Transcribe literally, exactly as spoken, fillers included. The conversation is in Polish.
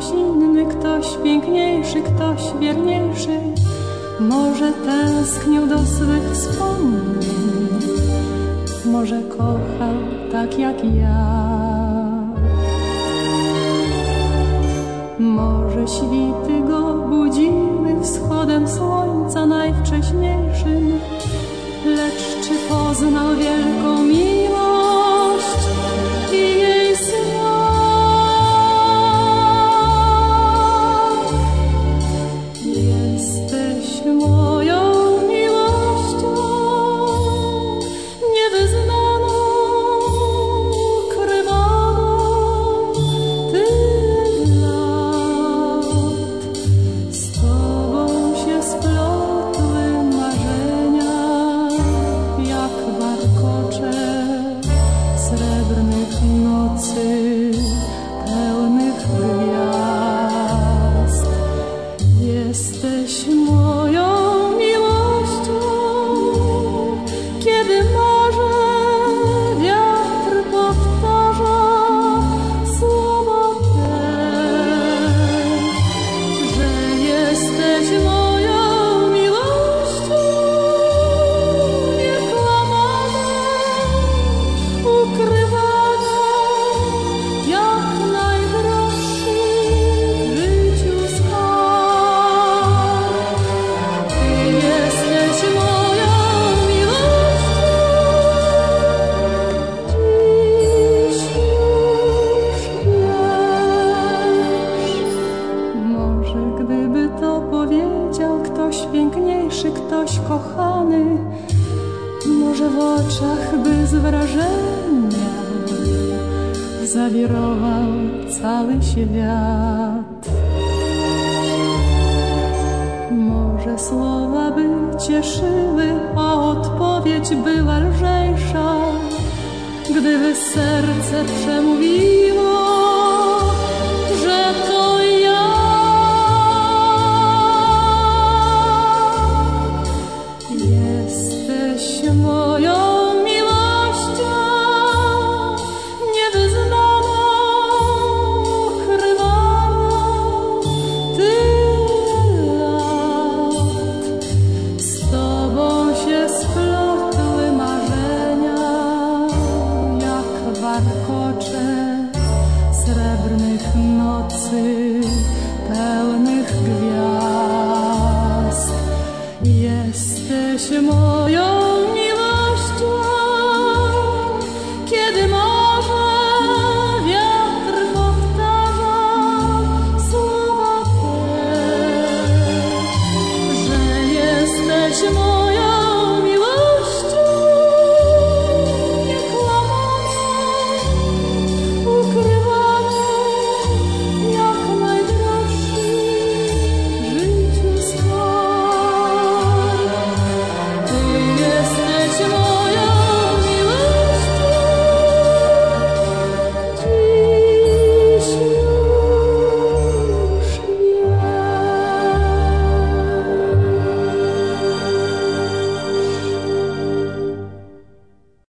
ktoś inny, ktoś piękniejszy, ktoś wierniejszy. Może tęsknił do swych wspomnień, może kochał tak jak ja. Może świty go budziły wschodem słońca najwcześniejszym, lecz czy poznał wielką miłość i jej smak? Jesteś moją miłością, niewyznaną, ukrywaną. Ty lat z Tobą się splotły marzenia, jak warkocze srebrnych nocy pełnych gwiazd. Jesteś moją miłością, kiedy morze wiatr powtarza słowa te, że jesteś moją miłością, niekłamaną, ukrywaną, jak najdroższy w życiu skarb. Ty jesteś moją miłością, dziś już wiesz. Może gdyby to powiedział ktoś piękniejszy, ktoś kochany, może w oczach by z wrażenia zawirował cały świat. Może słowa by cieszyły, a odpowiedź była lżejsza, gdyby serce przemówiło, że to ja. Jesteś moją miłością, niewyznaną, ukrywaną. Tyle lat z Tobą się splotły marzenia, jak warkocze srebrnych nocy pełnych gwiazd. Jesteś moją